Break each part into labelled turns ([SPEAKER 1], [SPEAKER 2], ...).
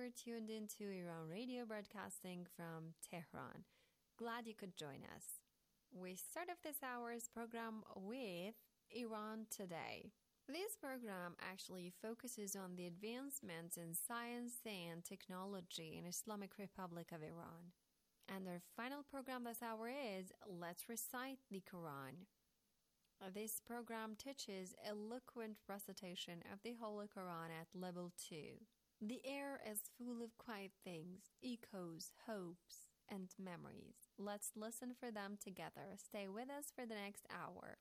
[SPEAKER 1] you're tuned into Iran Radio broadcasting from Tehran. Glad you could join us. We start off this hour's program with Iran Today. This program actually focuses on the advancements in science and technology in Islamic Republic of Iran. And our final program this hour is Let's Recite the Quran. This program teaches eloquent recitation of the Holy Quran at level 2. The air is full of quiet things, echoes, hopes, and memories. Let's listen for them together. Stay with us for the next hour.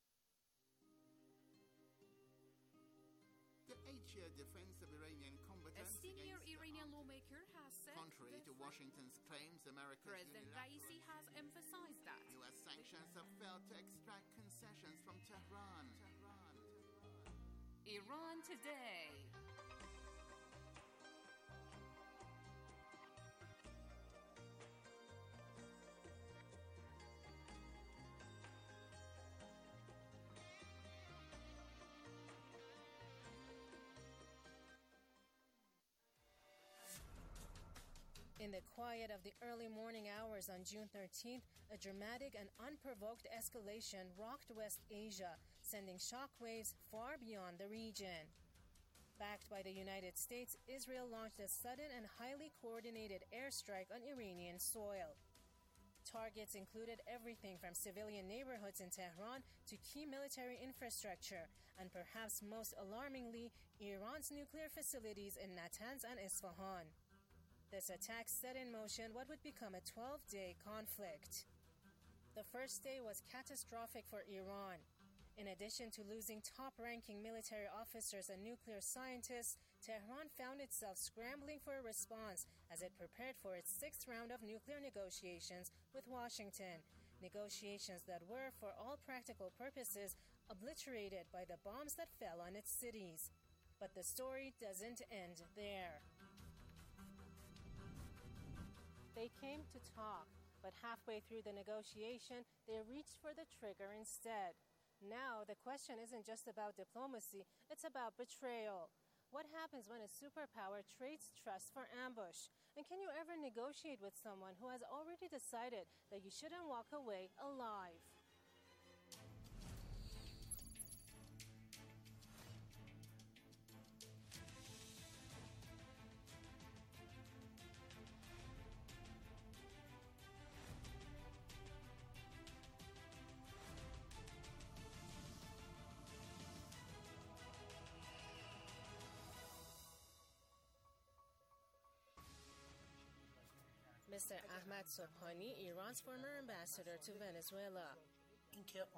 [SPEAKER 2] The 8-year defense of Iranian combatants
[SPEAKER 3] a senior Iranian lawmaker has said
[SPEAKER 2] contrary to Washington's claims, America's
[SPEAKER 3] President Raisi has emphasized that
[SPEAKER 2] U.S. sanctions have failed to extract concessions from Tehran.
[SPEAKER 3] Iran Today.
[SPEAKER 4] In the quiet of the early morning hours on June 13th, a dramatic and unprovoked escalation rocked West Asia, sending shockwaves far beyond the region. Backed by the United States, Israel launched a sudden and highly coordinated airstrike on Iranian soil. Targets included everything from civilian neighborhoods in Tehran to key military infrastructure, and perhaps most alarmingly, Iran's nuclear facilities in Natanz and Isfahan. This attack set in motion what would become a 12-day conflict. The first day was catastrophic for Iran. In addition to losing top-ranking military officers and nuclear scientists, Tehran found itself scrambling for a response as it prepared for its 6th round of nuclear negotiations with Washington, negotiations that were, for all practical purposes, obliterated by the bombs that fell on its cities. But the story doesn't end there. They came to talk, but halfway through the negotiation, they reached for the trigger instead. Now, the question isn't just about diplomacy, it's about betrayal. What happens when a superpower trades trust for ambush? And can you ever negotiate with someone who has already decided that you shouldn't walk away alive? Mr. Ahmad Sobhani, Iran's former ambassador to Venezuela.
[SPEAKER 5] The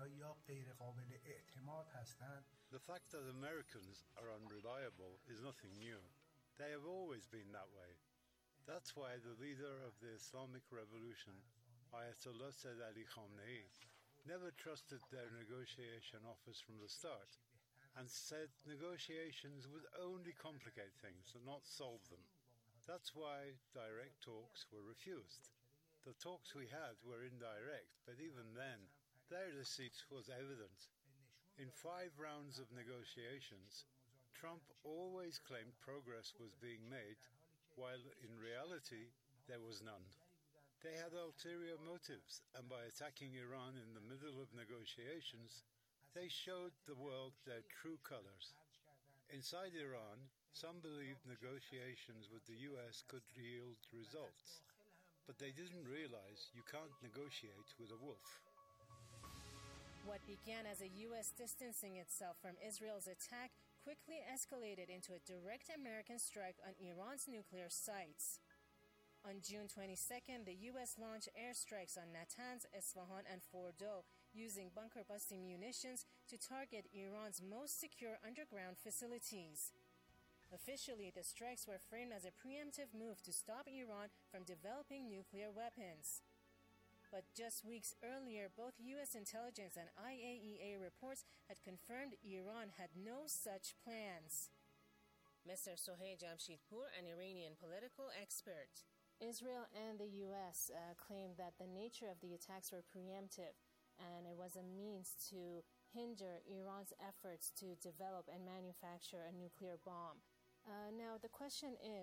[SPEAKER 6] fact that Americans are unreliable is nothing new. They have always been that way. That's why the leader of the Islamic Revolution, Ayatollah Sayyid Ali Khamenei, never trusted their negotiation office from the start and said negotiations would only complicate things and not solve them. That's why direct talks were refused. The talks we had were indirect, but even then, their deceit was evident. In 5 rounds of negotiations, Trump always claimed progress was being made, while in reality, there was none. They had ulterior motives, and by attacking Iran in the middle of negotiations, they showed the world their true colors. Inside Iran, some believed negotiations with the U.S. could yield results, but they didn't realize you can't negotiate with a wolf.
[SPEAKER 4] What began as a U.S. distancing itself from Israel's attack quickly escalated into a direct American strike on Iran's nuclear sites. On June 22nd, the U.S. launched airstrikes on Natanz, Isfahan, and Fordo, using bunker-busting munitions to target Iran's most secure underground facilities. Officially, the strikes were framed as a preemptive move to stop Iran from developing nuclear weapons. But just weeks earlier, both U.S. intelligence and IAEA reports had confirmed Iran had no such plans. Mr. Sohail Jamshidpour, an Iranian political expert. Israel and the U.S. claimed that the nature of the attacks were preemptive, and it was a means to hinder Iran's efforts to develop and manufacture a nuclear bomb. Now, the question is,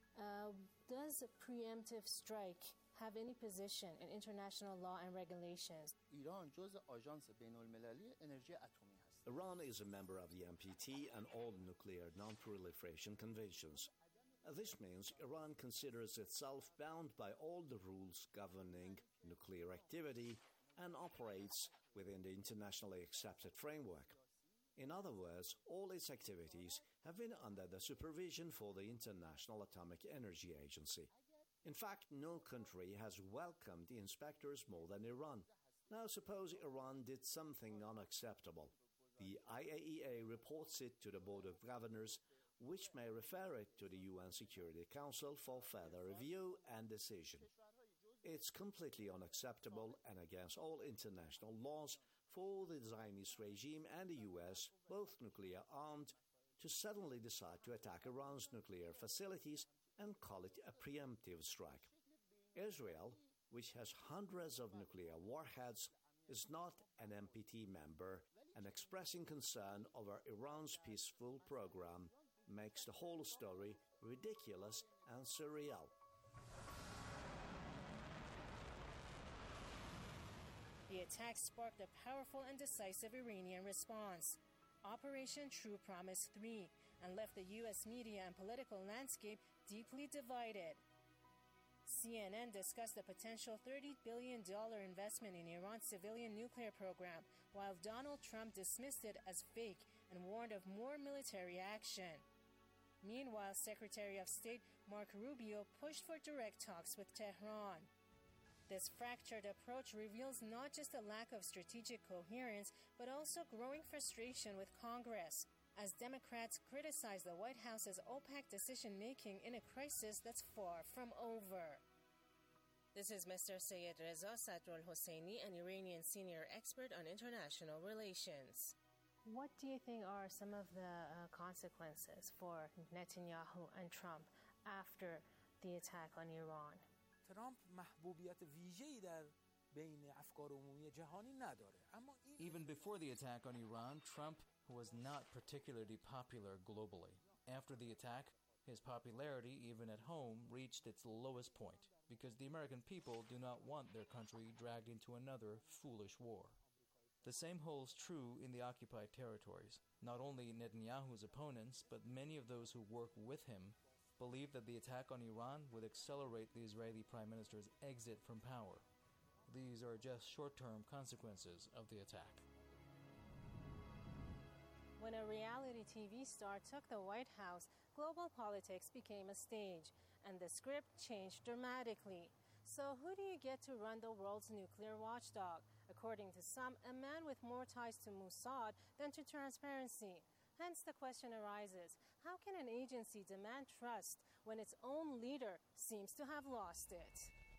[SPEAKER 4] Does a preemptive strike have any position in international law and regulations?
[SPEAKER 5] ایران جزء آژانس بین‌المللی انرژی اتمی است.
[SPEAKER 7] Iran is a member of the NPT and all nuclear non-proliferation conventions. This means Iran considers itself bound by all the rules governing nuclear activity and operates within the internationally accepted framework. In other words, all its activities have been under the supervision for the International Atomic Energy Agency. In fact, no country has welcomed the inspectors more than Iran. Now suppose Iran did something unacceptable. The IAEA reports it to the Board of Governors, which may refer it to the UN Security Council for further review and decision. It's completely unacceptable and against all international laws for the Zionist regime and the US, both nuclear armed, to suddenly decide to attack Iran's nuclear facilities and call it a preemptive strike. Israel, which has hundreds of nuclear warheads, is not an NPT member, and expressing concern over Iran's peaceful program makes the whole story ridiculous and surreal.
[SPEAKER 4] The attack sparked a powerful and decisive Iranian response, Operation True Promise 3, and left the U.S. media and political landscape deeply divided. CNN discussed the potential $30 billion investment in Iran's civilian nuclear program, while Donald Trump dismissed it as fake and warned of more military action. Meanwhile, Secretary of State Marco Rubio pushed for direct talks with Tehran. This fractured approach reveals not just a lack of strategic coherence, but also growing frustration with Congress, as Democrats criticize the White House's opaque decision-making in a crisis that's far from over. This is Mr. Sayed Reza Sadrul Hosseini, an Iranian senior expert on international relations. What do you think are some of the consequences for Netanyahu and Trump after the attack on Iran?
[SPEAKER 8] ترامپ محبوبیت ویژه‌ای در بین افکار عمومی جهانی نداره. اما
[SPEAKER 9] Even before the attack on Iran, Trump was not particularly popular globally. After the attack, his popularity, even at home, reached its lowest point because the American people do not want their country dragged into another foolish war. The same holds true in the occupied territories. Not only Netanyahu's opponents, but many of those who work with him believed that the attack on Iran would accelerate the Israeli Prime Minister's exit from power. These are just short-term consequences of the attack.
[SPEAKER 4] When a reality TV star took the White House, global politics became a stage, and the script changed dramatically. So who do you get to run the world's nuclear watchdog? According to some, a man with more ties to Mossad than to transparency. Hence the question arises, how can an agency demand trust when its own leader seems to have lost it?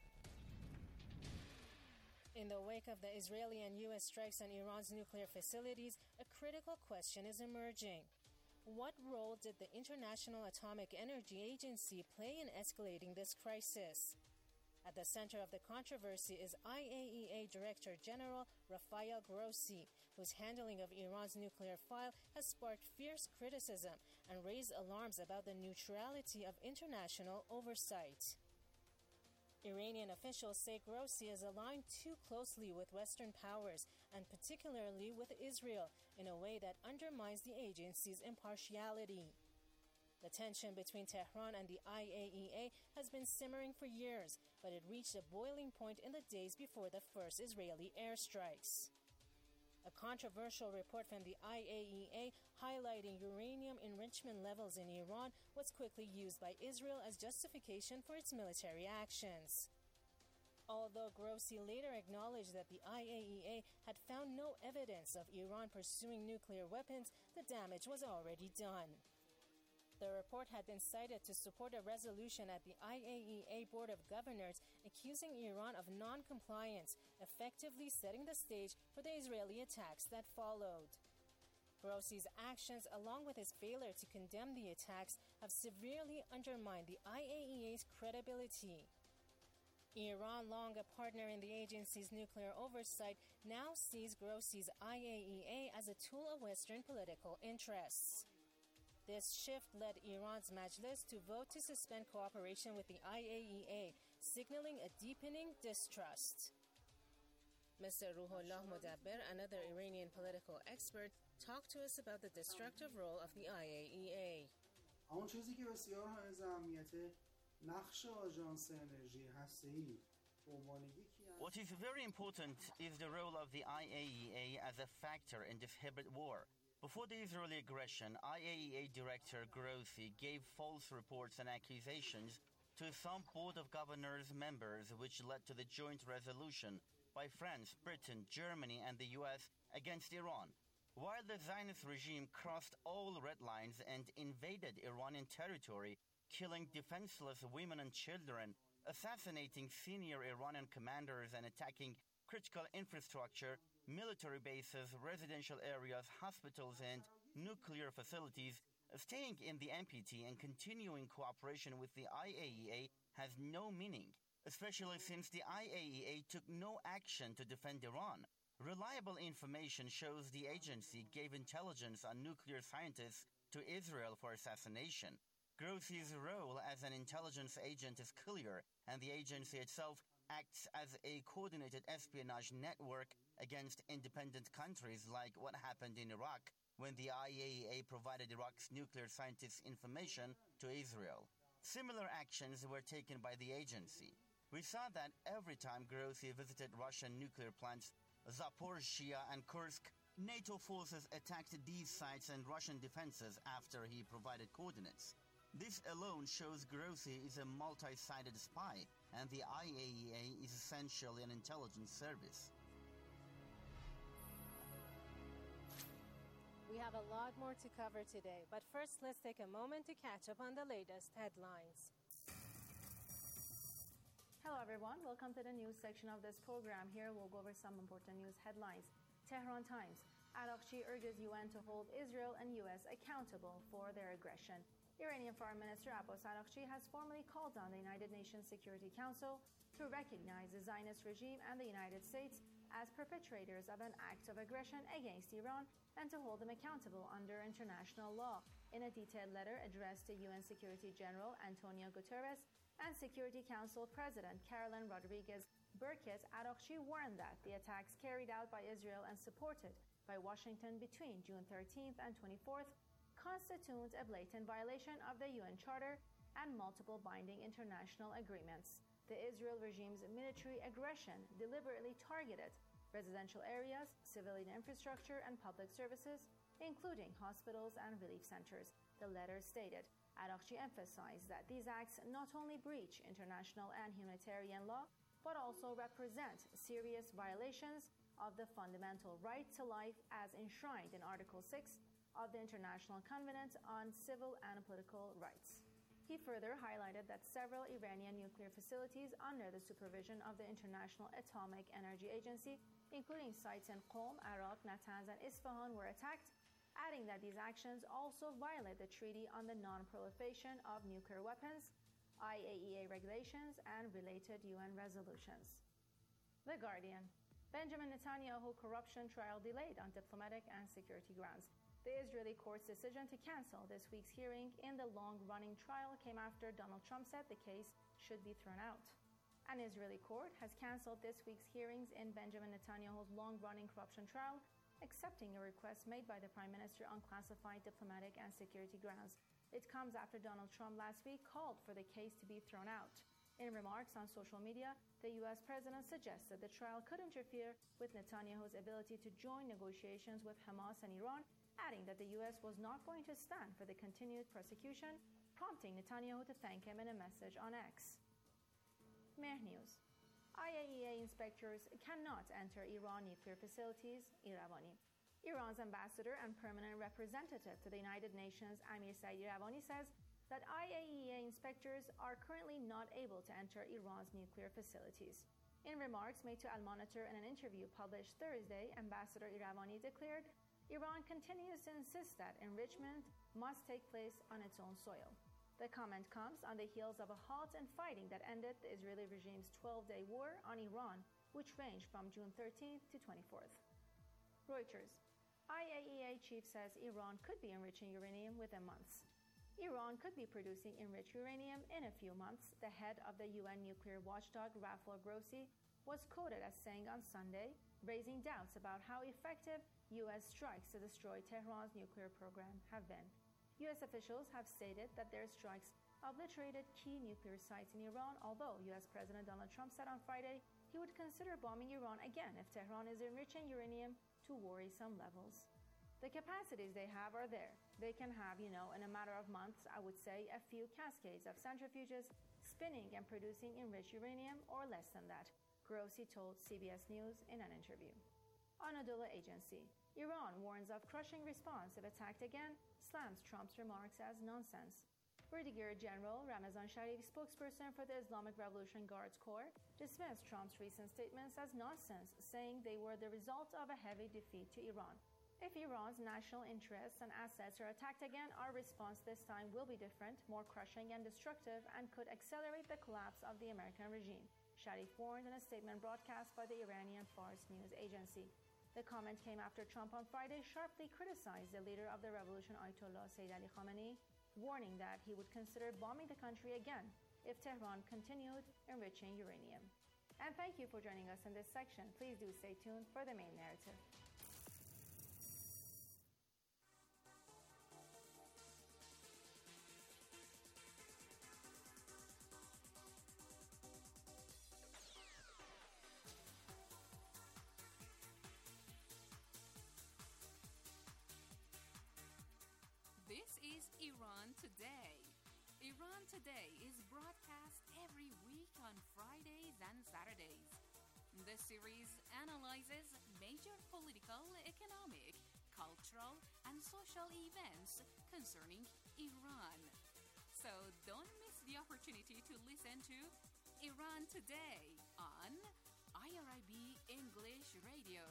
[SPEAKER 4] In the wake of the Israeli and U.S. strikes on Iran's nuclear facilities, a critical question is emerging. What role did the International Atomic Energy Agency play in escalating this crisis? At the center of the controversy is IAEA Director General Rafael Grossi, whose handling of Iran's nuclear file has sparked fierce criticism and raised alarms about the neutrality of international oversight. Iranian officials say Grossi is aligned too closely with Western powers, and particularly with Israel, in a way that undermines the agency's impartiality. The tension between Tehran and the IAEA has been simmering for years, but it reached a boiling point in the days before the first Israeli airstrikes. A controversial report from the IAEA highlighting uranium enrichment levels in Iran was quickly used by Israel as justification for its military actions. Although Grossi later acknowledged that the IAEA had found no evidence of Iran pursuing nuclear weapons, the damage was already done. The report had been cited to support a resolution at the IAEA Board of Governors accusing Iran of non-compliance, effectively setting the stage for the Israeli attacks that followed. Grossi's actions, along with his failure to condemn the attacks, have severely undermined the IAEA's credibility. Iran, long a partner in the agency's nuclear oversight, now sees Grossi's IAEA as a tool of Western political interests. This shift led Iran's Majlis to vote to suspend cooperation with the IAEA, signaling a deepening distrust. Mr. Ruhollah Modabbir, another Iranian political expert, talked to us about the destructive role of the IAEA.
[SPEAKER 10] اون چیزی که بسیار حائز اهمیته نقش آژانس انرژی هسته‌ای به عنوان یکی از
[SPEAKER 11] What is very important is the role of the IAEA as a factor in this hybrid war. Before the Israeli aggression, IAEA Director Grossi gave false reports and accusations to some Board of Governors members, which led to the joint resolution by France, Britain, Germany, and the US against Iran. While the Zionist regime crossed all red lines and invaded Iranian territory, killing defenseless women and children, assassinating senior Iranian commanders, and attacking critical infrastructure, military bases, residential areas, hospitals, and nuclear facilities, staying in the NPT and continuing cooperation with the IAEA has no meaning, especially since the IAEA took no action to defend Iran. Reliable information shows the agency gave intelligence on nuclear scientists to Israel for assassination. Grossi's role as an intelligence agent is clear, and the agency itself acts as a coordinated espionage network against independent countries, like what happened in Iraq when the IAEA provided Iraq's nuclear scientists information to Israel. Similar actions were taken by the agency. We saw that every time Grossi visited Russian nuclear plants, Zaporizhzhia and Kursk, NATO forces attacked these sites and Russian defenses after he provided coordinates. This alone shows Grossi is a multi-sided spy, and the IAEA is essentially an intelligence service.
[SPEAKER 4] We have a lot more to cover today, but first let's take a moment to catch up on the latest headlines.
[SPEAKER 1] Hello everyone, welcome to the news section of this program. Here we'll go over some important news headlines. Tehran Times: Araghchi urges UN to hold Israel and US accountable for their aggression. Iranian Foreign Minister Abbas Araghchi has formally called on the United Nations Security Council to recognize the Zionist regime and the United States as perpetrators of an act of aggression against Iran and to hold them accountable under international law. In a detailed letter addressed to UN Security General Antonio Guterres and Security Council President Caroline Rodriguez Burkett, Araghchi warned that the attacks carried out by Israel and supported by Washington between June 13th and 24th constitutes a blatant violation of the UN Charter and multiple binding international agreements. The Israel regime's military aggression deliberately targeted residential areas, civilian infrastructure, and public services, including hospitals and relief centers. The letter stated. Araghchi emphasized that these acts not only breach international and humanitarian law, but also represent serious violations of the fundamental right to life as enshrined in Article 6 of the International Covenant on Civil and Political Rights. He further highlighted that several Iranian nuclear facilities under the supervision of the International Atomic Energy Agency, including sites in Qom, Arak, Natanz, and Isfahan, were attacked, adding that these actions also violate the Treaty on the Non-Proliferation of Nuclear Weapons, IAEA regulations, and related UN resolutions. The Guardian: Benjamin Netanyahu corruption trial delayed on diplomatic and security grounds. The Israeli court's decision to cancel this week's hearing in the long-running trial came after Donald Trump said the case should be thrown out. An Israeli court has canceled this week's hearings in Benjamin Netanyahu's long-running corruption trial, accepting a request made by the Prime Minister on classified diplomatic and security grounds. It comes after Donald Trump last week called for the case to be thrown out. In remarks on social media, the U.S. president suggested the trial could interfere with Netanyahu's ability to join negotiations with Hamas and Iran, adding that the U.S. was not going to stand for the continued persecution, prompting Netanyahu to thank him in a message on X. Mehr News: IAEA inspectors cannot enter Iran nuclear facilities, Iravani. Iran's ambassador and permanent representative to the United Nations, Amir Said Iravani, says that IAEA inspectors are currently not able to enter Iran's nuclear facilities. In remarks made to Al Monitor in an interview published Thursday, Ambassador Iravani declared, Iran continues to insist that enrichment must take place on its own soil. The comment comes on the heels of a halt in fighting that ended the Israeli regime's 12-day war on Iran, which ranged from June 13th to 24th. Reuters: IAEA chief says Iran could be enriching uranium within months. Iran could be producing enriched uranium in a few months, the head of the UN nuclear watchdog Rafael Grossi was quoted as saying on Sunday, raising doubts about how effective U.S. strikes to destroy Tehran's nuclear program have been. U.S. officials have stated that their strikes obliterated key nuclear sites in Iran, although U.S. President Donald Trump said on Friday he would consider bombing Iran again if Tehran is enriching uranium to worrisome levels. The capacities they have are there. They can have, in a matter of months, I would say, a few cascades of centrifuges spinning and producing enriched uranium, or less than that, Grossi told CBS News in an interview. Anadolu Agency. Iran warns of crushing response if attacked again, slams Trump's remarks as nonsense. Brigadier General Ramazan Sharif, spokesperson for the Islamic Revolution Guards Corps, dismissed Trump's recent statements as nonsense, saying they were the result of a heavy defeat to Iran. If Iran's national interests and assets are attacked again, our response this time will be different, more crushing and destructive, and could accelerate the collapse of the American regime, Sharif warned in a statement broadcast by the Iranian Fars news agency. The comment came after Trump on Friday sharply criticized the leader of the revolution, Ayatollah Sayyid Ali Khamenei, warning that he would consider bombing the country again if Tehran continued enriching uranium. And thank you for joining us in this section. Please do stay tuned for the main narrative.
[SPEAKER 3] This is Iran Today. Iran Today is broadcast every week on Fridays and Saturdays. The series analyzes major political, economic, cultural, and social events concerning Iran. So don't miss the opportunity to listen to Iran Today on IRIB English Radio.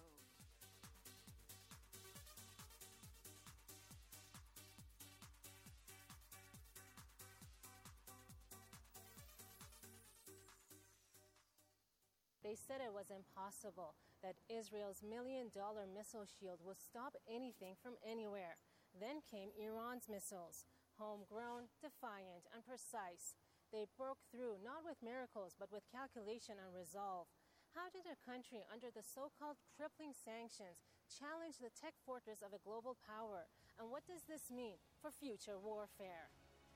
[SPEAKER 4] They said it was impossible that Israel's $1 million missile shield would stop anything from anywhere. Then came Iran's missiles, homegrown, defiant, and precise. They broke through not with miracles, but with calculation and resolve. How did a country under the so-called crippling sanctions challenge the tech fortress of a global power? And what does this mean for future warfare?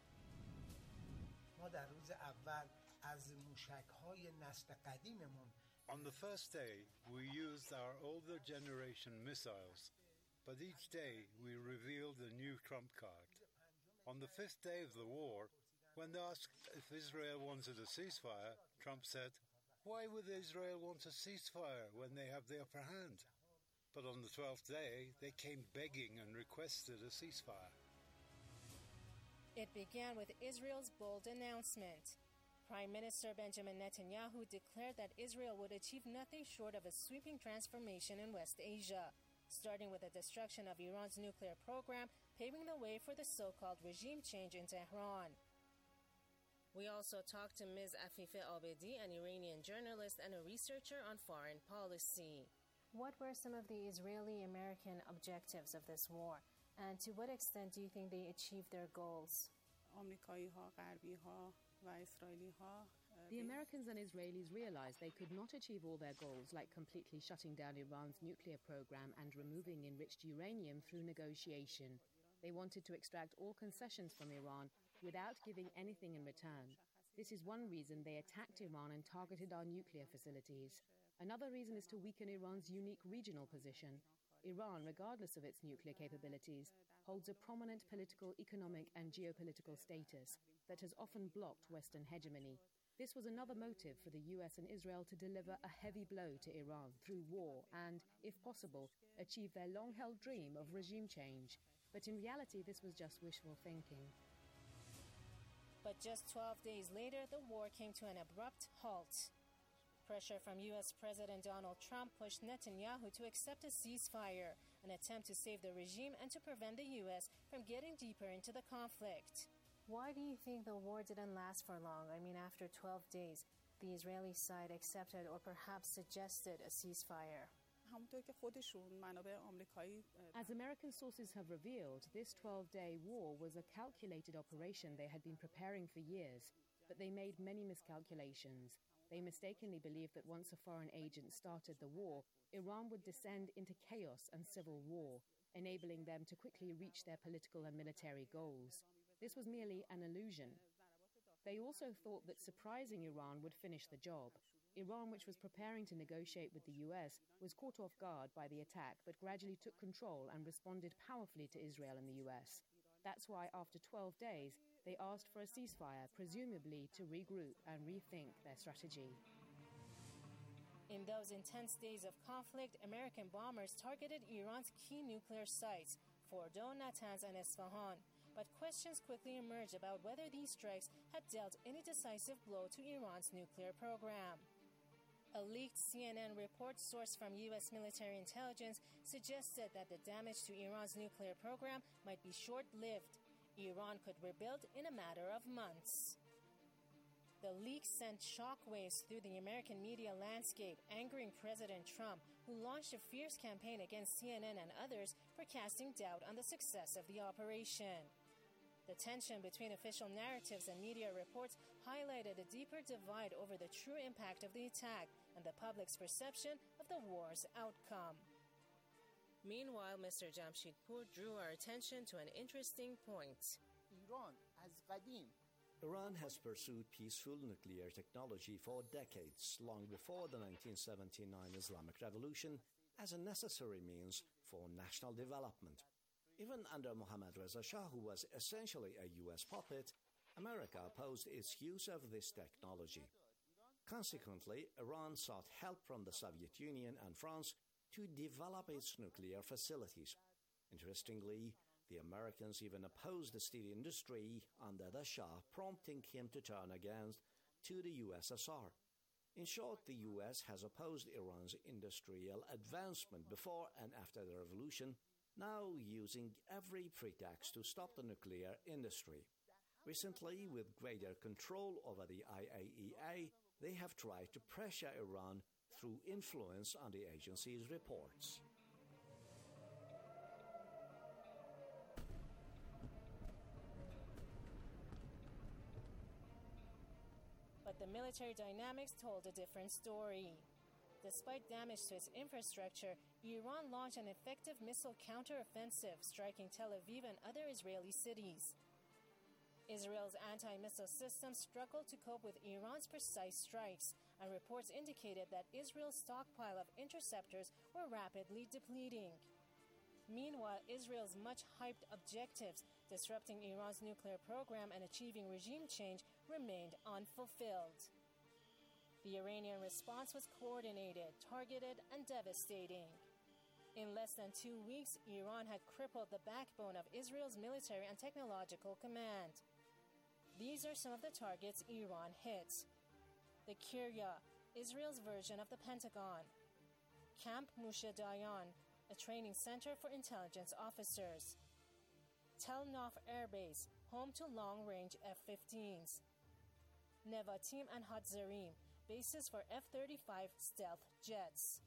[SPEAKER 12] ما در روز اول از موشک‌های نسل قدیممون
[SPEAKER 6] On the first day, we used our older generation missiles, but each day we revealed a new trump card. On the fifth day of the war, when asked if Israel wanted a ceasefire, Trump said, "Why would Israel want a ceasefire when they have the upper hand?" But on the 12th day, they came begging and requested a ceasefire.
[SPEAKER 4] It began with Israel's bold announcement. Prime Minister Benjamin Netanyahu declared that Israel would achieve nothing short of a sweeping transformation in West Asia, starting with the destruction of Iran's nuclear program, paving the way for the so-called regime change in Tehran. We also talked to Ms. Afifeh Abedi, an Iranian journalist and a researcher on foreign policy. What were some of the Israeli-American objectives of this war? And to what extent do you think they achieved their goals?
[SPEAKER 13] The Americans and Israelis realized they could not achieve all their goals, like completely shutting down Iran's nuclear program and removing enriched uranium through negotiation. They wanted to extract all concessions from Iran without giving anything in return. This is one reason they attacked Iran and targeted our nuclear facilities. Another reason is to weaken Iran's unique regional position. Iran, regardless of its nuclear capabilities, holds a prominent political, economic, and geopolitical status that has often blocked Western hegemony. This was another motive for the US and Israel to deliver a heavy blow to Iran through war and, if possible, achieve their long-held dream of regime change. But in reality, this was just wishful thinking.
[SPEAKER 4] But just 12 days later, the war came to an abrupt halt. Pressure from U.S. President Donald Trump pushed Netanyahu to accept a ceasefire, an attempt to save the regime and to prevent the U.S. from getting deeper into the conflict. Why do you think the war didn't last for long? I mean, after 12 days, the Israeli side accepted or perhaps suggested a ceasefire.
[SPEAKER 14] همونطور که خودشون منابع آمریکایی
[SPEAKER 13] As American sources have revealed, this 12-day war was a calculated operation they had been preparing for years, but they made many miscalculations. They mistakenly believed that once a foreign agent started the war, Iran would descend into chaos and civil war, enabling them to quickly reach their political and military goals. This was merely an illusion. They also thought that surprising Iran would finish the job. Iran, which was preparing to negotiate with the US, was caught off guard by the attack, but gradually took control and responded powerfully to Israel and the US. That's why after 12 days, they asked for a ceasefire, presumably to regroup and rethink their strategy.
[SPEAKER 4] In those intense days of conflict, American bombers targeted Iran's key nuclear sites, Fordo, Natanz, and Isfahan. But questions quickly emerged about whether these strikes had dealt any decisive blow to Iran's nuclear program. A leaked CNN report sourced from U.S. military intelligence suggested that the damage to Iran's nuclear program might be short-lived. Iran could rebuild in a matter of months. The leak sent shockwaves through the American media landscape, angering President Trump, who launched a fierce campaign against CNN and others for casting doubt on the success of the operation. The tension between official narratives and media reports highlighted a deeper divide over the true impact of the attack and the public's perception of the war's outcome. Meanwhile, Mr. Jamshidpur drew our attention to an interesting point.
[SPEAKER 7] Iran has pursued peaceful nuclear technology for decades, long before the 1979 Islamic Revolution, as a necessary means for national development. Even under Mohammad Reza Shah, who was essentially a U.S. puppet, America opposed its use of this technology. Consequently, Iran sought help from the Soviet Union and France to develop its nuclear facilities. Interestingly, the Americans even opposed the steel industry under the Shah, prompting him to turn against to the USSR. In short, the US has opposed Iran's industrial advancement before and after the revolution, now using every pretext to stop the nuclear industry. Recently, with greater control over the IAEA, they have tried to pressure Iran through influence on the agency's reports.
[SPEAKER 4] But the military dynamics told a different story. Despite damage to its infrastructure, Iran launched an effective missile counteroffensive, striking Tel Aviv and other Israeli cities. Israel's anti-missile systems struggled to cope with Iran's precise strikes, and reports indicated that Israel's stockpile of interceptors were rapidly depleting. Meanwhile, Israel's much-hyped objectives, disrupting Iran's nuclear program and achieving regime change, remained unfulfilled. The Iranian response was coordinated, targeted, and devastating. In less than 2 weeks, Iran had crippled the backbone of Israel's military and technological command. These are some of the targets Iran hit. The Kirya, Israel's version of the Pentagon. Camp Moshe Dayan, a training center for intelligence officers. Tel Nof Air Base, home to long-range F-15s. Nevatim and Hatzerim, bases for F-35 stealth jets.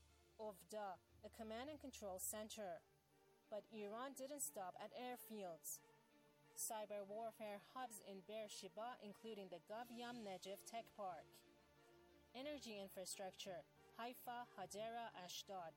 [SPEAKER 4] Ovda, a command and control center. But Iran didn't stop at airfields. Cyber warfare hubs in Beersheba, including the Gavyam Negev Tech Park. Energy infrastructure, Haifa, Hadera, Ashdod.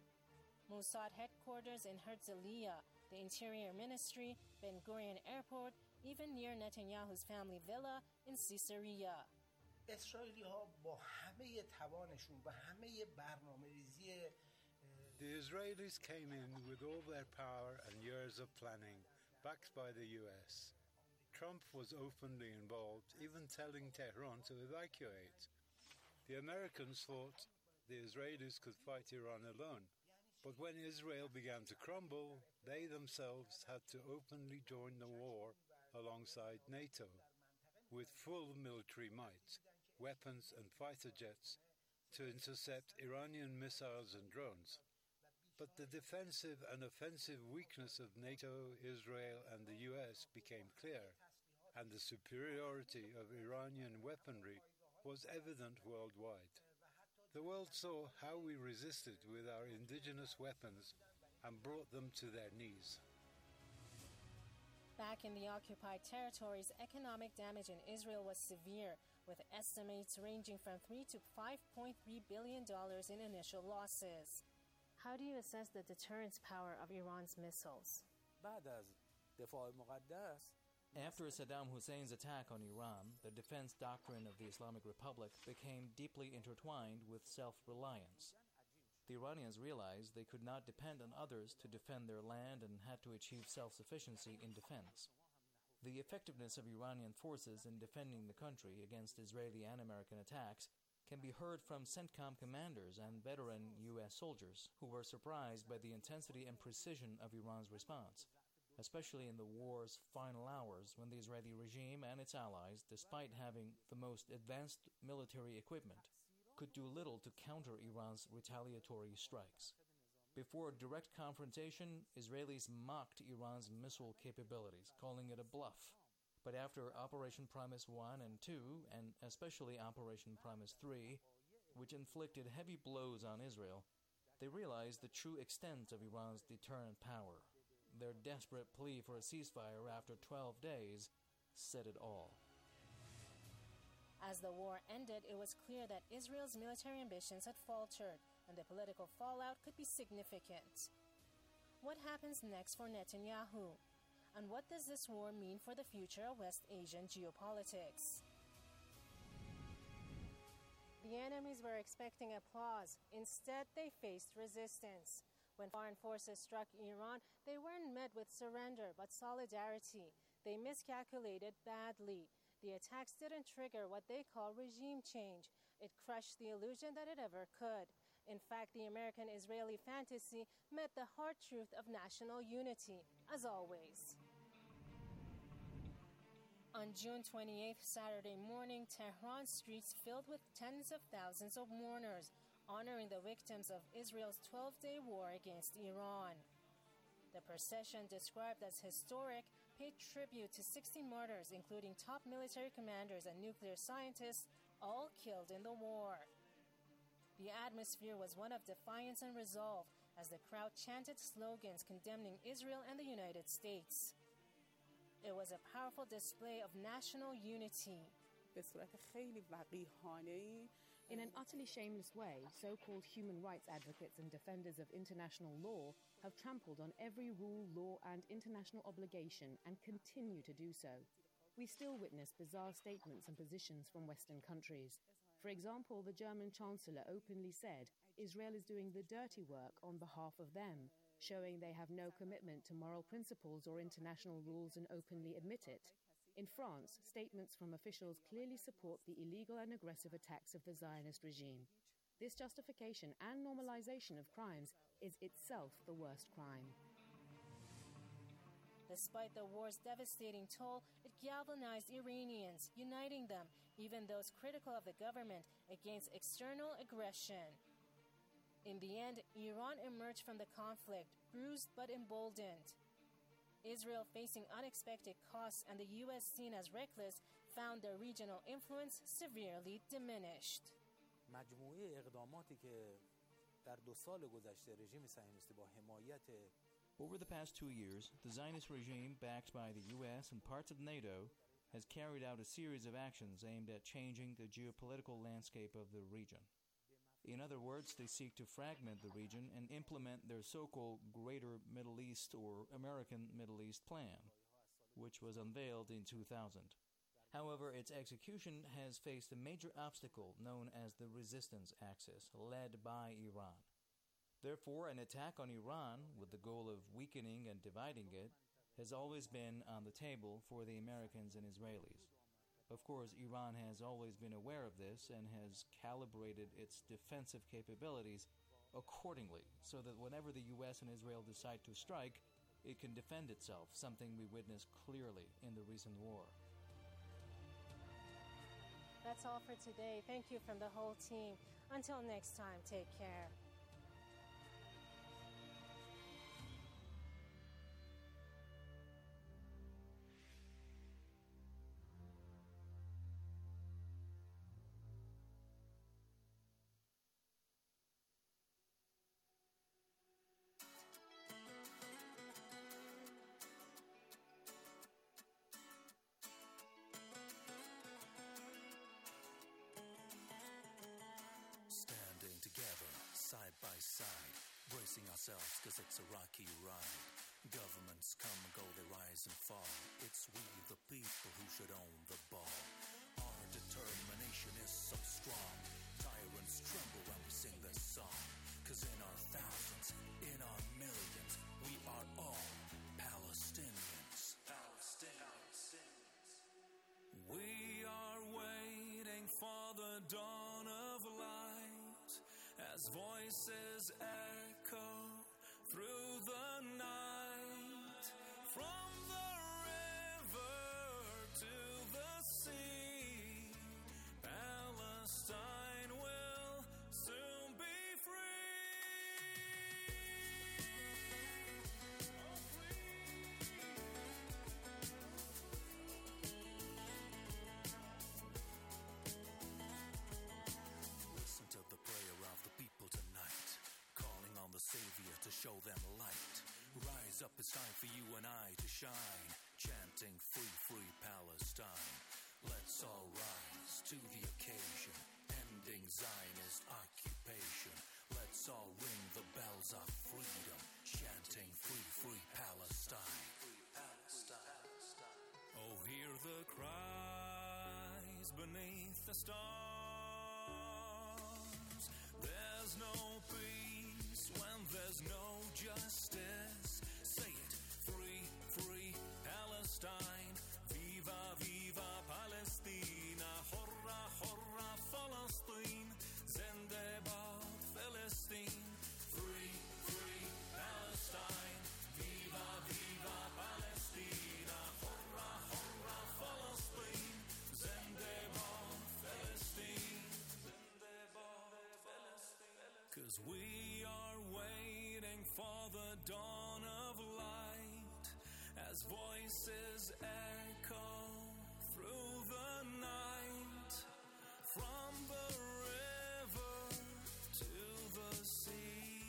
[SPEAKER 4] Mossad headquarters in Herzliya, the Interior Ministry, Ben Gurion Airport, even near Netanyahu's family villa in Caesarea.
[SPEAKER 12] اسرائیلی ها با همه توانشون و همه برنامه‌ریزی
[SPEAKER 6] The Israelis came in with all their power and years of planning, backed by the US. Trump was openly involved, even telling Tehran to evacuate. The Americans thought the Israelis could fight Iran alone, but when Israel began to crumble, they themselves had to openly join the war alongside NATO, with full military might, weapons and fighter jets to intercept Iranian missiles and drones. But the defensive and offensive weakness of NATO, Israel and the US became clear, and the superiority of Iranian weaponry was evident worldwide. The world saw how we resisted with our indigenous weapons and brought them to their knees.
[SPEAKER 4] Back in the occupied territories, economic damage in Israel was severe, with estimates ranging from $3 to $5.3 billion in initial losses. How do you assess the deterrence power of Iran's missiles?
[SPEAKER 8] بعد از دفاع مقدس
[SPEAKER 9] After Saddam Hussein's attack on Iran, the defense doctrine of the Islamic Republic became deeply intertwined with self-reliance. The Iranians realized they could not depend on others to defend their land and had to achieve self-sufficiency in defense. The effectiveness of Iranian forces in defending the country against Israeli and American attacks can be heard from CENTCOM commanders and veteran U.S. soldiers who were surprised by the intensity and precision of Iran's response, especially in the war's final hours when the Israeli regime and its allies, despite having the most advanced military equipment, could do little to counter Iran's retaliatory strikes. Before direct confrontation, Israelis mocked Iran's missile capabilities, calling it a bluff. But after Operation Promise 1 and 2, and especially Operation Promise 3, which inflicted heavy blows on Israel, they realized the true extent of Iran's deterrent power. Their desperate plea for a ceasefire after 12 days said it all.
[SPEAKER 4] As the war ended, it was clear that Israel's military ambitions had faltered, and the political fallout could be significant. What happens next for Netanyahu? And what does this war mean for the future of West Asian geopolitics? The enemies were expecting applause. Instead, they faced resistance. When foreign forces struck Iran, they weren't met with surrender, but solidarity. They miscalculated badly. The attacks didn't trigger what they call regime change. It crushed the illusion that it ever could. In fact, the American-Israeli fantasy met the hard truth of national unity, as always. On June 28th, Saturday morning, Tehran streets filled with tens of thousands of mourners, honoring the victims of Israel's 12-day war against Iran. The procession, described as historic, paid tribute to 60 martyrs, including top military commanders and nuclear scientists, all killed in the war. The atmosphere was one of defiance and resolve as the crowd chanted slogans condemning Israel and the United States. It was a powerful display of national unity.
[SPEAKER 13] In an utterly shameless way, so-called human rights advocates and defenders of international law have trampled on every rule, law, and international obligation and continue to do so. We still witness bizarre statements and positions from Western countries. For example, the German Chancellor openly said Israel is doing the dirty work on behalf of them, showing they have no commitment to moral principles or international rules and openly admit it. In France, statements from officials clearly support the illegal and aggressive attacks of the Zionist regime. This justification and normalization of crimes is itself the worst crime.
[SPEAKER 4] Despite the war's devastating toll, it galvanized Iranians, uniting them, even those critical of the government, against external aggression. In the end, Iran emerged from the conflict, bruised but emboldened. Israel, facing unexpected costs, and the U.S. seen as reckless, found their regional influence severely diminished.
[SPEAKER 8] مجموعه اقداماتی که در 2 سال گذشته رژیم صهیونیستی با حمایت
[SPEAKER 9] Over the past 2 years, the Zionist regime, backed by the U.S. and parts of NATO, has carried out a series of actions aimed at changing the geopolitical landscape of the region. In other words, they seek to fragment the region and implement their so-called Greater Middle East or American Middle East plan, which was unveiled in 2000. However, its execution has faced a major obstacle known as the resistance axis, led by Iran. Therefore, an attack on Iran, with the goal of weakening and dividing it, has always been on the table for the Americans and Israelis. Of course, Iran has always been aware of this and has calibrated its defensive capabilities accordingly, so that whenever the U.S. and Israel decide to strike, it can defend itself, something we witnessed clearly in the recent war.
[SPEAKER 4] That's all for today. Thank you from the whole team. Until next time, take care.
[SPEAKER 15] bracing ourselves cause it's a rocky ride. Governments come and go, they rise and fall. It's we the people who should own the ball. Our determination is so strong. Tyrants tremble when we sing this song. Cause in our thousands, in our millions, we are all Palestinians. We are waiting for the dawn of light as voices echo through the night. From the river to the sea, Palestine will soon be free. Listen to the prayer of the people tonight, calling on the Savior to show them light. Rise up, it's time for you and I to shine, chanting free, free Palestine. Let's all rise to the occasion, ending Zionist occupation. Let's all ring the bells of freedom, chanting free, free Palestine. Oh, hear the cries beneath the stars. There's no peace when there's no justice. Say it, free, free Palestine. Viva, viva Palestina. Hurra, hurra Palestine. Zende bad Palestine. Free, free Palestine. Viva, viva Palestina. Hurra, hurra Palestine. Zende bad Palestine. Cause we are waiting for the dawn of light as voices echo through the night. From the river to the sea,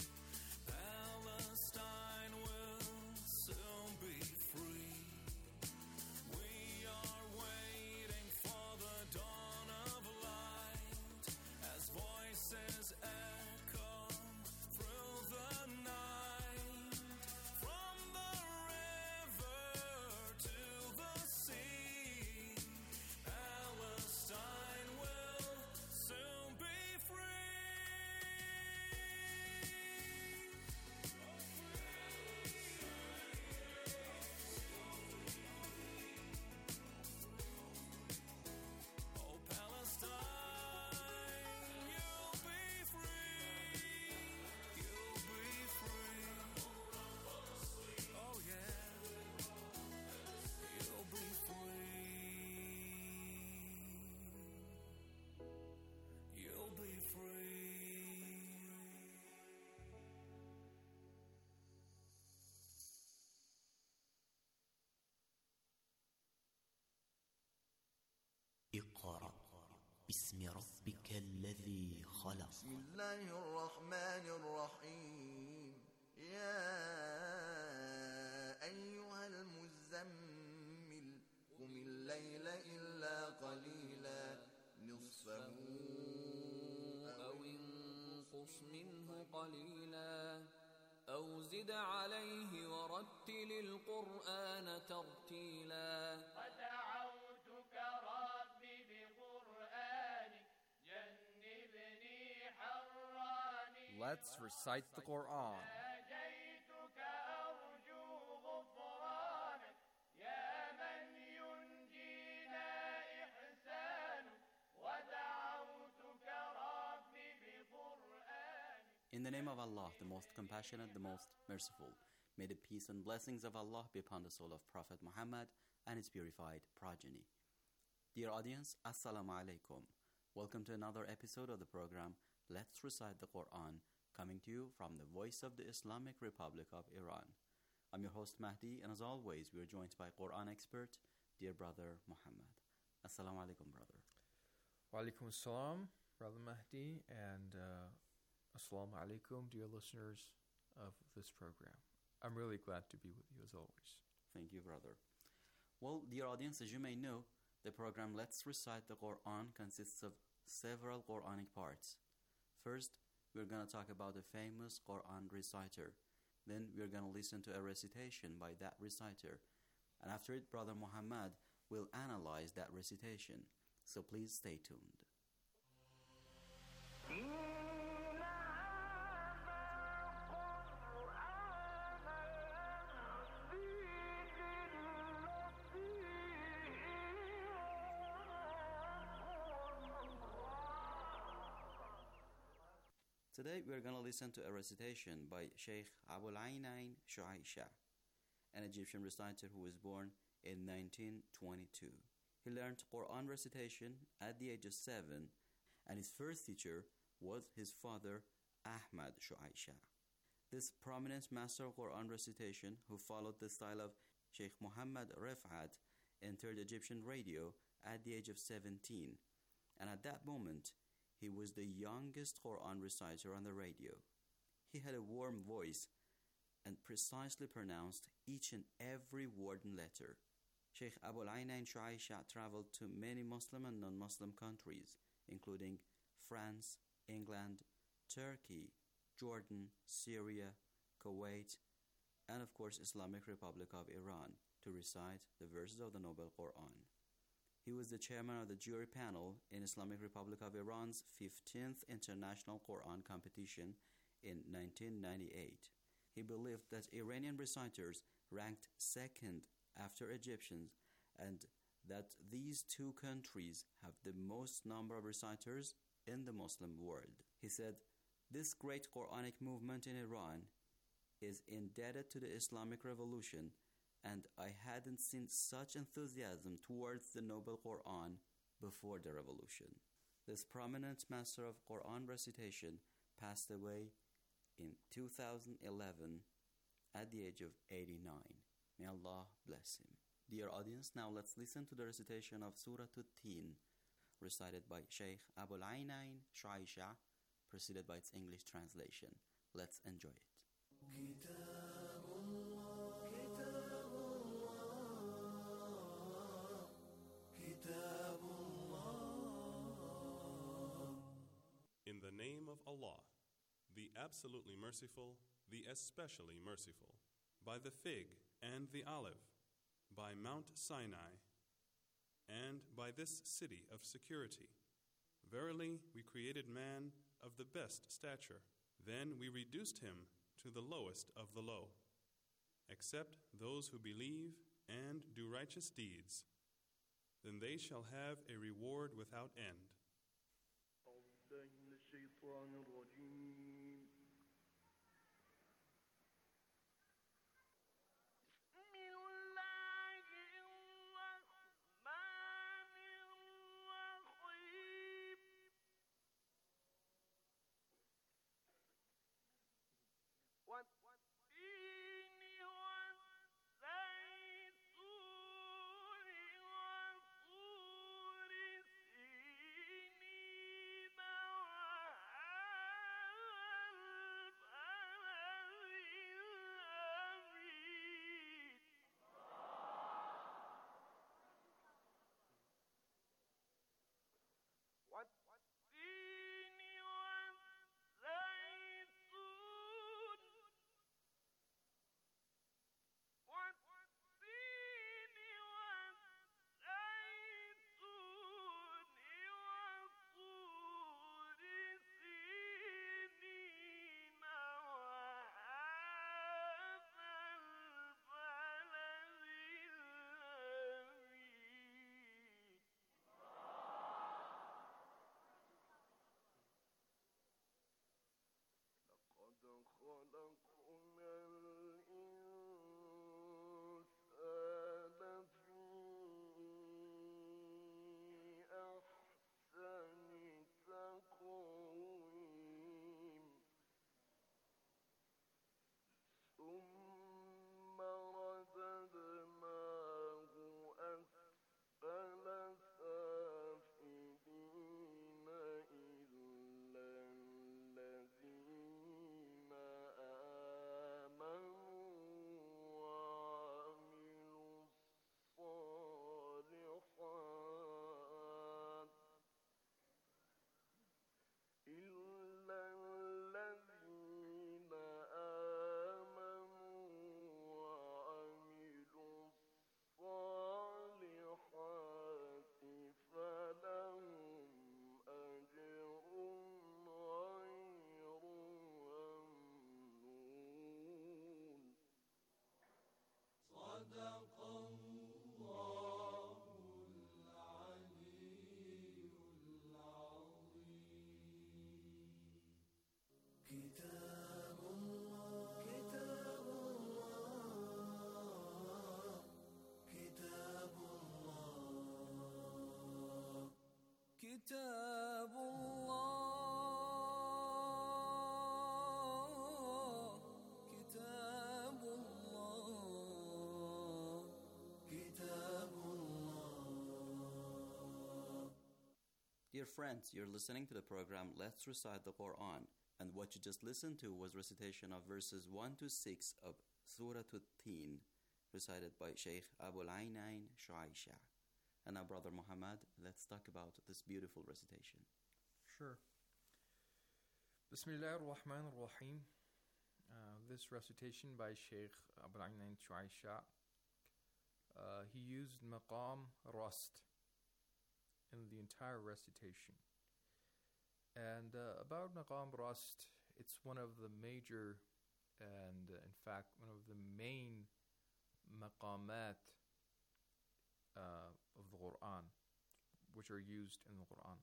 [SPEAKER 15] Palestine will soon be free. We are waiting for the dawn of light as voices echo through the night. From the river to the sea, Palestine will soon be free. Oh, Palestine, you'll be free. You'll be free. Oh, yeah. You'll be free. You'll be free.
[SPEAKER 16] اقرأ باسم ربك الذي خلق.
[SPEAKER 2] بسم الله الرحمن الرحيم. يا أيها المزمل قم الليل إلا قليلا نصفه
[SPEAKER 17] أو انقص منه قليلا أو زد عليه ورتل القرآن ترتيلا.
[SPEAKER 18] ودعوتك ربي بقرآنك جنبني حراني.
[SPEAKER 19] Let's recite the Quran.
[SPEAKER 18] ناجيتك أرجو غفرانك يا من ينجينا إحسانك. ودعوتك ربي بقرآنك.
[SPEAKER 20] In the name of Allah, the most compassionate, the most merciful, may the peace and blessings of Allah be upon the soul of Prophet Muhammad and his purified progeny. Dear audience, Assalamu alaikum. Welcome to another episode of the program Let's Recite the Quran, coming to you from the voice of the Islamic Republic of Iran. I'm your host Mahdi, and as always, we are joined by Quran expert, dear brother Muhammad. Assalamu alaikum, brother.
[SPEAKER 19] Wa alaikum assalam, Brother Mahdi, and assalamu alaikum, dear listeners of this program. I'm really glad to be with you as always.
[SPEAKER 20] Thank you, brother. Well, dear audience, as you may know, the program Let's Recite the Quran consists of several Quranic parts. First, we're going to talk about a famous Quran reciter. Then we're going to listen to a recitation by that reciter. And after it, Brother Muhammad will analyze that recitation. So please stay tuned. Today we're going to listen to a recitation by Sheikh Abul Aynain Shuaisha, an Egyptian reciter who was born in 1922. He learned Quran recitation at the age of 7, and his first teacher was his father Ahmad Shuaisha. This prominent master of Quran recitation, who followed the style of Sheikh Muhammad Rifat, entered Egyptian radio at the age of 17, and at that moment he was the youngest Quran reciter on the radio. He had a warm voice and precisely pronounced each and every word and letter. Sheikh Abul Aynain Shuaisha traveled to many Muslim and non-Muslim countries, including France, England, Turkey, Jordan, Syria, Kuwait, and of course Islamic Republic of Iran, to recite the verses of the Noble Quran. He was the chairman of the jury panel in Islamic Republic of Iran's 15th International Quran Competition in 1998. He believed that Iranian reciters ranked second after Egyptians, and that these two countries have the most number of reciters in the Muslim world. He said, "This great Quranic movement in Iran is indebted to the Islamic Revolution, and I hadn't seen such enthusiasm towards the Noble Quran before the revolution." This prominent master of Quran recitation passed away in 2011 at the age of 89. May Allah bless him. Dear audience, now let's listen to the recitation of Surah At-Tin, recited by Sheikh Abul Aynain Shuaisha, preceded by its English translation. Let's enjoy it.
[SPEAKER 21] In the name of Allah, the absolutely merciful, the especially merciful, by the fig and the olive, by Mount Sinai, and by this city of security. Verily, we created man of the best stature. Then we reduced him to the lowest of the low, except those who believe and do righteous deeds. Then they shall have a reward without end.
[SPEAKER 20] Dear friends, you're listening to the program Let's Recite the Quran, and what you just listened to was recitation of verses 1 to 6 of Surah At-Teen, recited by Sheikh Abul Aynain Shuaisha. And now, Brother Muhammad, let's talk about this beautiful recitation.
[SPEAKER 19] Sure. Bismillah ar-Rahman ar-Rahim. This recitation by Sheikh Abul Aynain Shuaisha, he used maqam rast in the entire recitation. And about maqam rast, it's one of the major and in fact one of the main maqamat of the Quran, which are used in the Quran.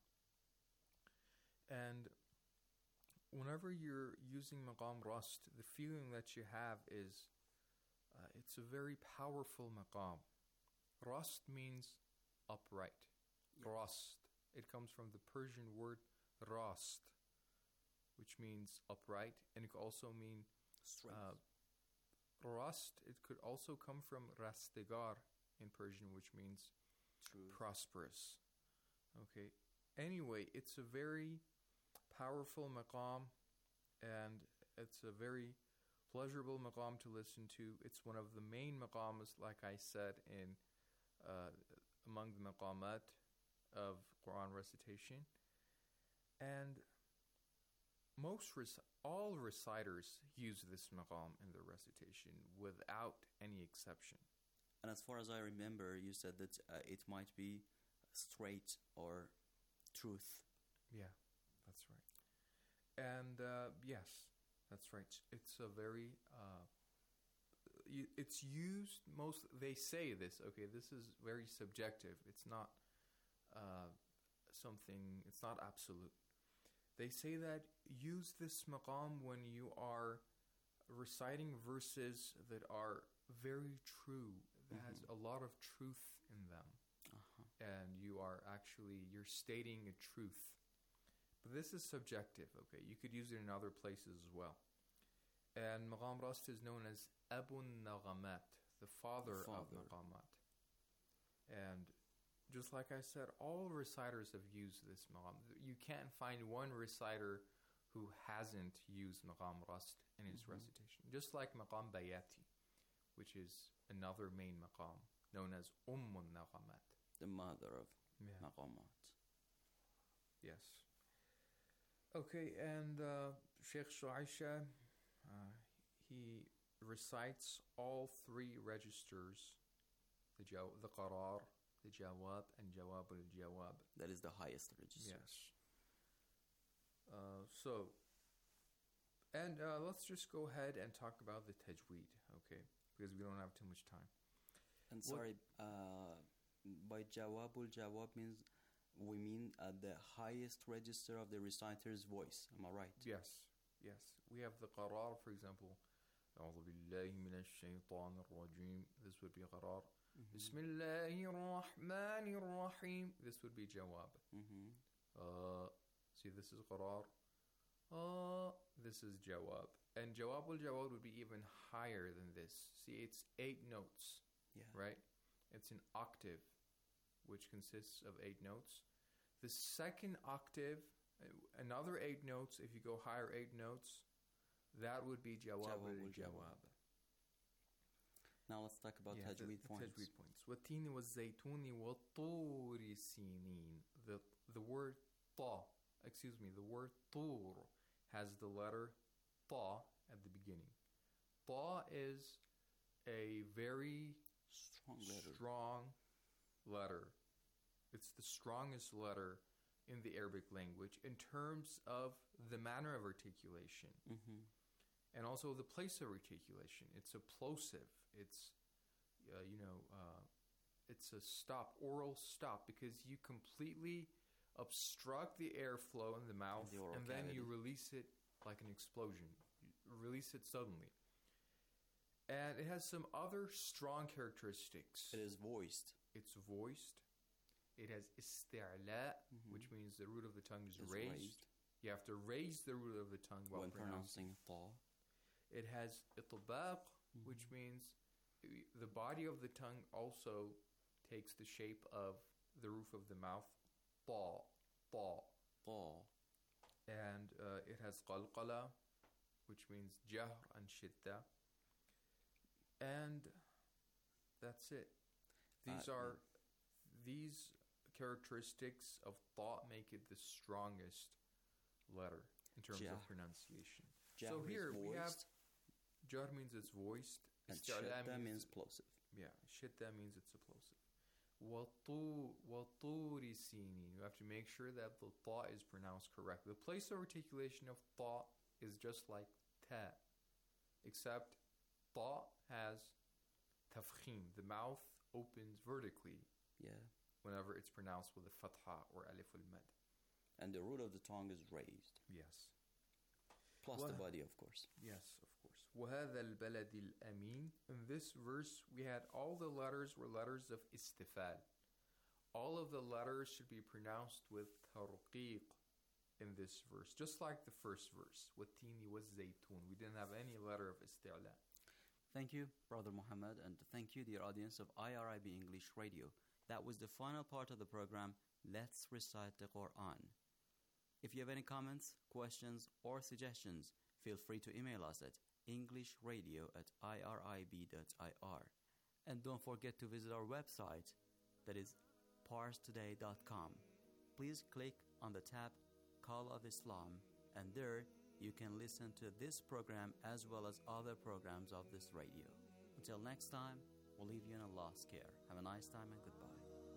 [SPEAKER 19] And whenever you're using maqam rast, the feeling that you have is it's a very powerful maqam. Rast means upright. Rast. It comes from the Persian word rast, which means upright, and it could also mean rast. It could also come from rastegar in Persian, which means prosperous. Okay. Anyway, it's a very powerful maqam, and it's a very pleasurable maqam to listen to. It's one of the main maqams, like I said, in among the maqamat of Quran recitation. And all reciters use this maqam in their recitation without any exception.
[SPEAKER 20] And as far as I remember, you said that it might be straight or truth.
[SPEAKER 19] Yeah, that's right. And yes, that's right. It's a very it's used most. They say this. Okay, this is very subjective. It's not something. It's not absolute. They say that use this maqam when you are reciting verses that are very true, that has a lot of truth in them, and you're stating a truth. But this is subjective. Okay, you could use it in other places as well. And maqam rast is known as Abu Naghamat, the father of maqamat. And just like I said, all reciters have used this maqam. You can't find one reciter who hasn't used maqam rast in his recitation. Just like maqam bayati, which is another main maqam known as Naghamat,
[SPEAKER 20] the mother of maqamat.
[SPEAKER 19] Yes. Okay, and Sheikh Shuaisha, he recites all three registers, the qarar, the jawab, and jawab al-jawab.
[SPEAKER 20] That is the highest register.
[SPEAKER 19] Yes. Let's just go ahead and talk about the tajweed, okay? Because we don't have too much time.
[SPEAKER 20] And sorry, by jawab al-jawab we mean the highest register of the reciter's voice. Am I right?
[SPEAKER 19] Yes. We have the qarar, for example. أعوذ بالله من الشيطان الرجيم. This would be qarar. بسم الله الرحمن الرحيم. This would be jawab. See, this is qarar. This is jawab. And jawab al-jawab would be even higher than this. See, it's 8 notes, right? It's an octave, which consists of 8 notes. The second octave, another 8 notes. If you go higher 8 notes, that would be jawab al-jawab.
[SPEAKER 20] Now let's talk about tajweed points.
[SPEAKER 19] Tajweed points. وَالتِّينِ وَالزَّيْتُونِ وَالطُّورِ سِينِينَ. The word the word tur has the letter ta at the beginning. Ta is a very strong letter. It's the strongest letter in the Arabic language in terms of the manner of articulation. And also the place of articulation. It's a plosive. It's, it's a stop, oral stop, because you completely obstruct the airflow in the mouth, and then you release it like an explosion. You release it suddenly. And it has some other strong characteristics.
[SPEAKER 20] It is voiced.
[SPEAKER 19] It's voiced. It has isti'la, which means the root of the tongue is raised. You have to raise the root of the tongue while pronouncing ta. It has itbaq, which means the body of the tongue also takes the shape of the roof of the mouth. Ta. it has qalqala, which means jahr and shidda. And that's it. These characteristics of ta make it the strongest letter in terms of pronunciation. So here we have jar means it's voiced,
[SPEAKER 20] and shidda means plosive.
[SPEAKER 19] Yeah, shidda means it's a plosive. Waturi sinin. You have to make sure that the ta is pronounced correctly. The place of articulation of ta is just like ta, except ta has tafkhim. The mouth opens vertically.
[SPEAKER 20] Yeah.
[SPEAKER 19] Whenever it's pronounced with a fatha or alif al-mad.
[SPEAKER 20] And the root of the tongue is raised.
[SPEAKER 19] Yes.
[SPEAKER 20] Plus the body, of course.
[SPEAKER 19] Yes, of course. وَهَذَا الْبَلَدِ الْأَمِينَ. In this verse, we had all the letters were letters of istifal. All of the letters should be pronounced with tarqiq in this verse, just like the first verse, وَالتِّينِ وَالزَّيْتُونَ. We didn't have any letter of isti'la.
[SPEAKER 20] Thank you, Brother Muhammad, and thank you, dear audience of IRIB English Radio. That was the final part of the program, Let's Recite the Quran. If you have any comments, questions, or suggestions, feel free to email us at englishradio@irib.ir. And don't forget to visit our website, that is parstoday.com. Please click on the tab Call of Islam, and there you can listen to this program as well as other programs of this radio. Until next time, we'll leave you in Allah's care. Have a nice time and goodbye.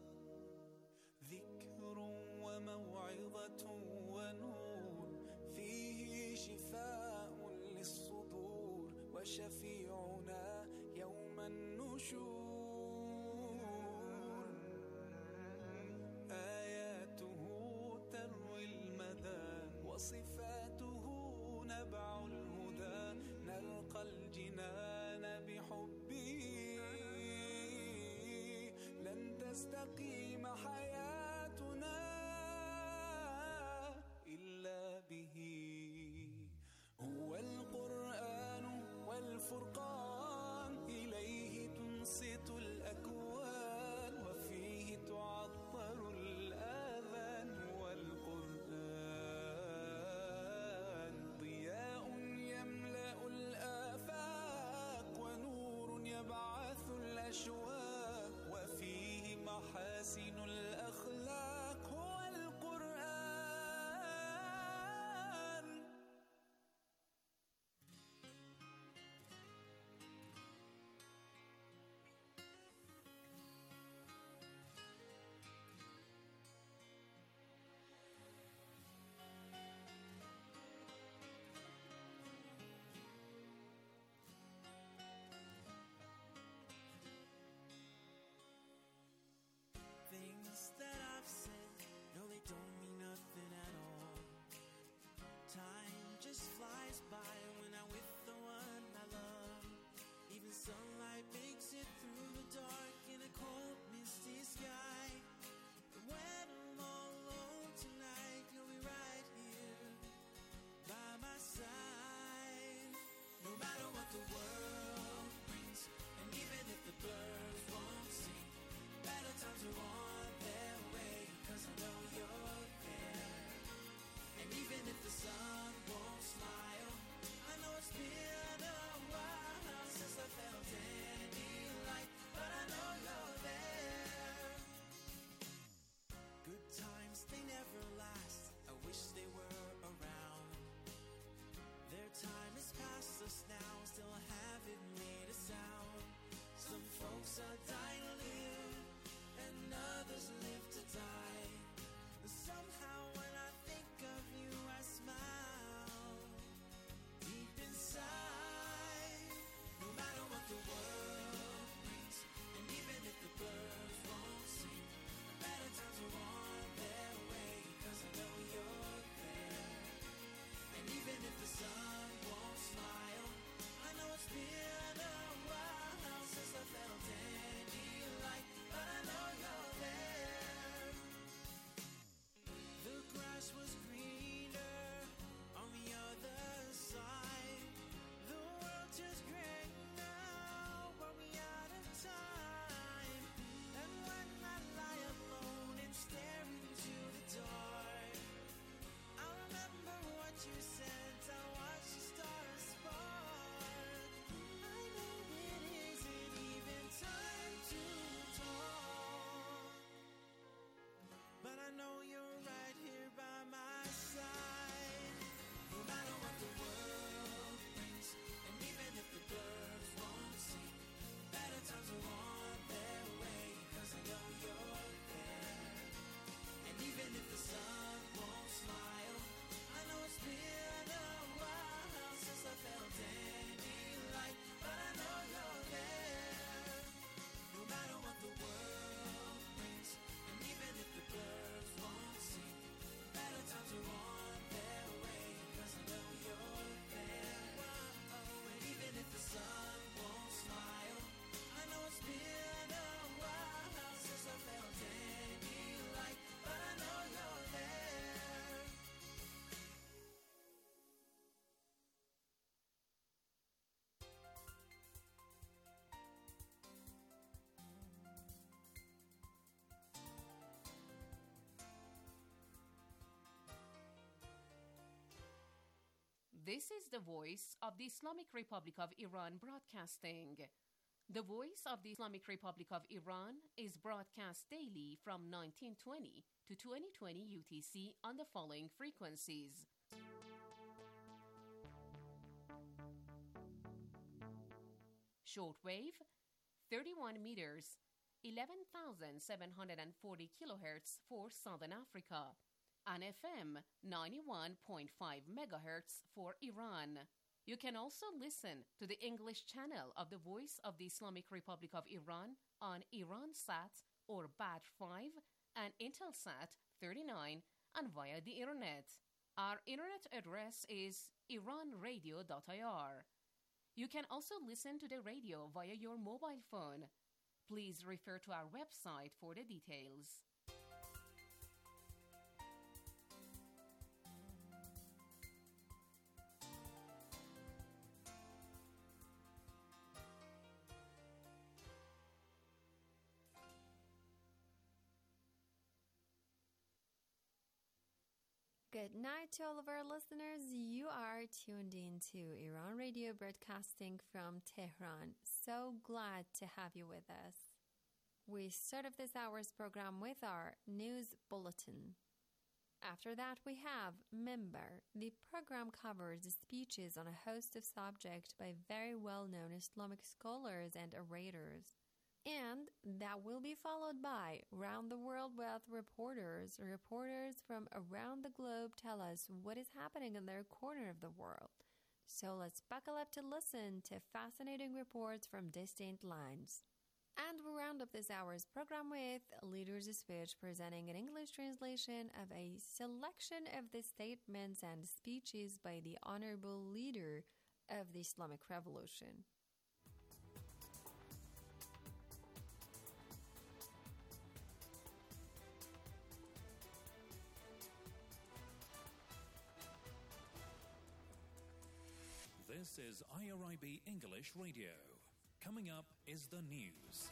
[SPEAKER 5] ذكر وموعظة ونور فيه شفاء للصدور وشفيعنا يوم النشور آياته تروي المدى وصفاته نبع الهدى نلقى الجنان بحبه لن تستقيم حياتنا إلا به هو القرآن والفرقان
[SPEAKER 10] This is the Voice of the Islamic Republic of Iran broadcasting. The Voice of the Islamic Republic of Iran is broadcast daily from 1920 to 2020 UTC on the following frequencies. Shortwave, 31 meters, 11,740 kilohertz for Southern Africa, and FM 91.5 megahertz for Iran. You can also listen to the English channel of the Voice of the Islamic Republic of Iran on Iransat or BAT5 and Intelsat 39 and via the Internet. Our Internet address is iranradio.ir. You can also listen to the radio via your mobile phone. Please refer to our website for the details.
[SPEAKER 1] Good night to all of our listeners. You are tuned in to Iran Radio broadcasting from Tehran. So glad to have you with us. We start off this hour's program with our news bulletin. After that, we have Member. The program covers speeches on a host of subjects by very well-known Islamic scholars and orators. And that will be followed by Round the World with Reporters. Reporters from around the globe tell us what is happening in their corner of the world. So let's buckle up to listen to fascinating reports from distant lands. And we round up this hour's program with Leader's Speech, presenting an English translation of a selection of the statements and speeches by the Honorable Leader of the Islamic Revolution.
[SPEAKER 15] This is IRIB English Radio. Coming up is the news.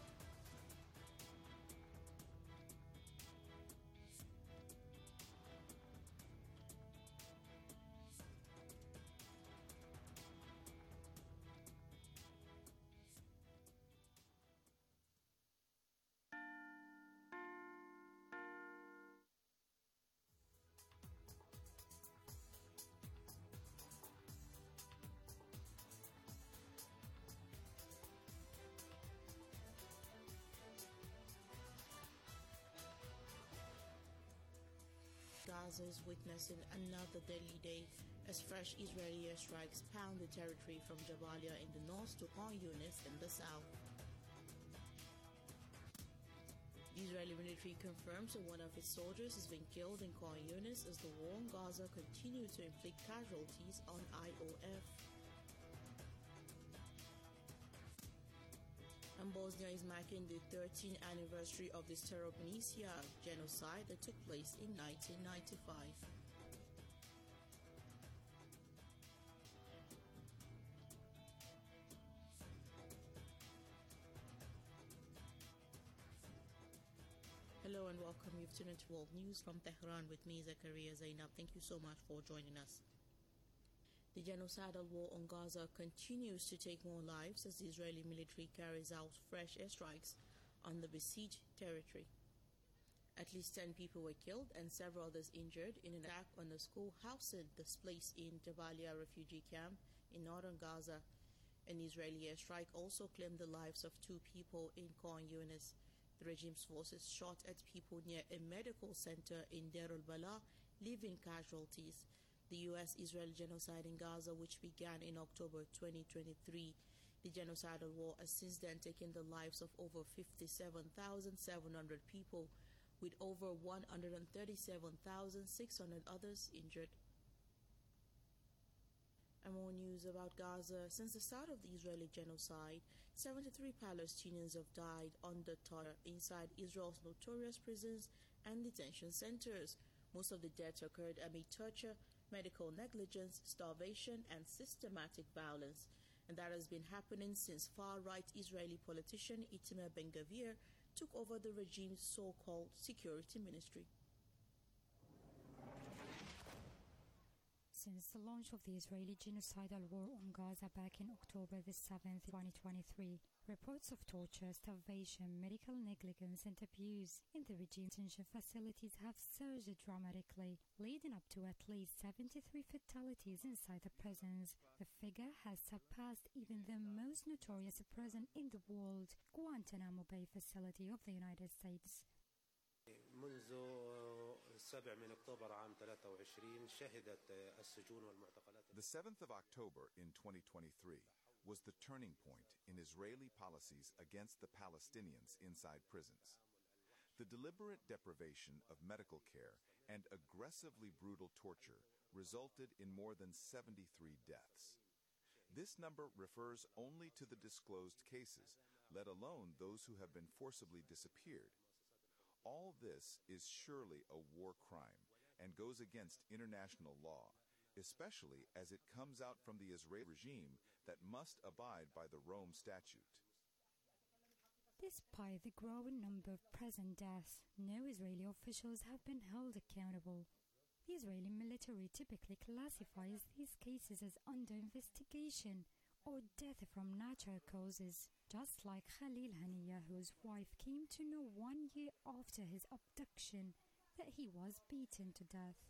[SPEAKER 22] Gaza is witnessing another deadly day as fresh Israeli airstrikes pound the territory from Jabalia in the north to Khan Yunis in the south. The Israeli military confirms that one of its soldiers has been killed in Khan Yunis as the war in Gaza continues to inflict casualties on IOF. And Bosnia is marking the 13th anniversary of the Srebrenica genocide that took place in 1995. Hello and welcome. You've tuned into World News from Tehran with me, Zakaria Zainab. Thank you so much for joining us. The genocidal war on Gaza continues to take more lives as the Israeli military carries out fresh airstrikes on the besieged territory. At least 10 people were killed and several others injured in an attack on a school housing displaced in Jabalia refugee camp in northern Gaza. An Israeli airstrike also claimed the lives of 2 people in Khan Yunis. The regime's forces shot at people near a medical center in Deir al-Bala, leaving casualties. The U.S.-Israel genocide in Gaza, which began in October 2023. The genocidal war has since then taken the lives of over 57,700 people, with over 137,600 others injured. And more news about Gaza. Since the start of the Israeli genocide, 73 Palestinians have died under terror inside Israel's notorious prisons and detention centers. Most of the deaths occurred amid torture, medical negligence, starvation, and systematic violence. And that has been happening since far-right Israeli politician Itamar Ben-Gvir took over the regime's so-called security ministry.
[SPEAKER 3] Since the launch of the Israeli genocidal war on Gaza back in October the 7th, 2023, reports of torture, starvation, medical negligence and abuse in the regime's detention facilities have surged dramatically, leading up to at least 73 fatalities inside the prisons. The figure has surpassed even the most notorious prison in the world, Guantanamo Bay facility of the United States.
[SPEAKER 11] منذ 7 من أكتوبر عام 23 شهدت السجون والمعتقلات.
[SPEAKER 23] The 7th of October in 2023 was the turning point in Israeli policies against the Palestinians inside prisons. The deliberate deprivation of medical care and aggressively brutal torture resulted in more than 73 deaths. This number refers only to the disclosed cases, let alone those who have been forcibly disappeared. All this is surely a war crime and goes against international law, especially as it comes out from the Israeli regime that must abide by the Rome Statute.
[SPEAKER 3] Despite the growing number of present deaths, no Israeli officials have been held accountable. The Israeli military typically classifies these cases as under investigation or death from natural causes, just like Khalil Haniya, whose wife came to know 1 year after his abduction that he was beaten to death.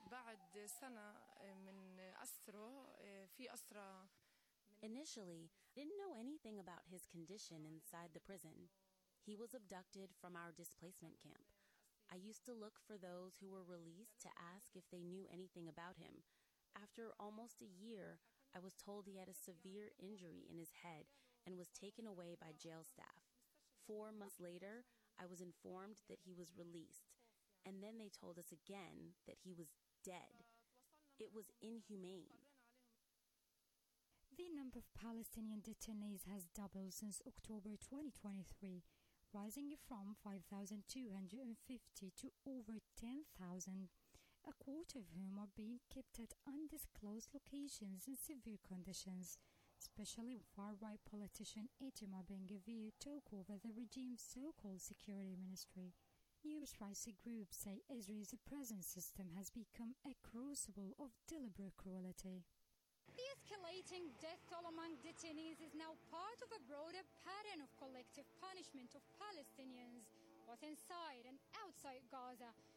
[SPEAKER 24] Initially, didn't know anything about his condition inside the prison. He was abducted from our displacement camp. I used to look for those who were released to ask if they knew anything about him. After almost a year, I was told he had a severe injury in his head and was taken away by jail staff. 4 months later, I was informed that he was released, and then they told us again that he was dead. It was inhumane.
[SPEAKER 3] The number of Palestinian detainees has doubled since October 2023, rising from 5,250 to over 10,000. A quarter of whom are being kept at undisclosed locations in severe conditions, especially when far-right politician Itamar Ben-Gvir took over the regime's so-called security ministry. Numerous rights groups say Israel's prison system has become a crucible of deliberate cruelty.
[SPEAKER 25] The escalating death toll among detainees is now part of a broader pattern of collective punishment of Palestinians, both inside and outside Gaza,